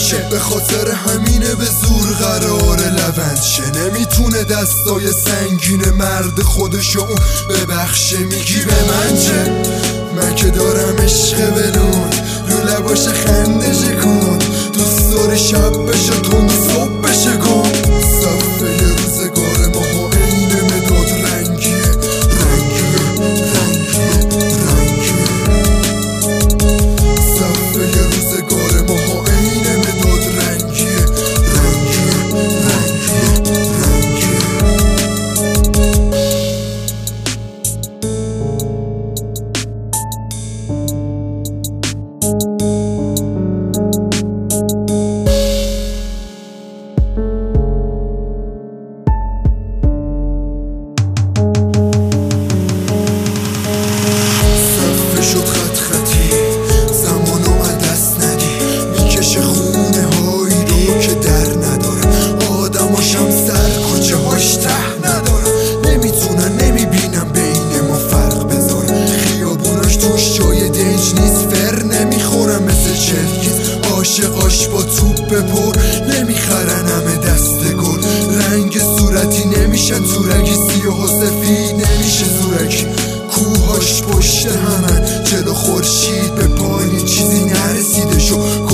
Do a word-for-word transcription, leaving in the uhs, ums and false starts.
شه. به خاطر همینه به زور قرار لبند شه. نمیتونه دستای سنگین مرد خودشو اون ببخشه. میگی به من چه؟ من که دارم عشق بلون رو لباش خنده شکن. دوست داری شب بشه تند صبح بشه گم. صفحه روزگار ما ها عین مداد رنگیه رنگیه رنگیه رنگیه. صفحه روزگار ما ها عین مداد رنگیه رنگیه رنگیه رنگیه. شد خط خطی زمانو عدست ندی. میکشه خونه هایی رو که در ندارم. آدماشم سر کوچه هاش ته ندارم. نمیتونن نمیبینم بین ما فرق بذارم. خیابوناش توش جای دنج نیست. فر نمیخورم مثل چرکیز. عاشقاش با توپ پر نمیخرن همه دست گل. رنگ صورتی نمیشن تورکی. سیاه و سفید نمیشه زورکی. کوهاش پشت همن جلو خورشید به پایین چیزی نرسیده شو.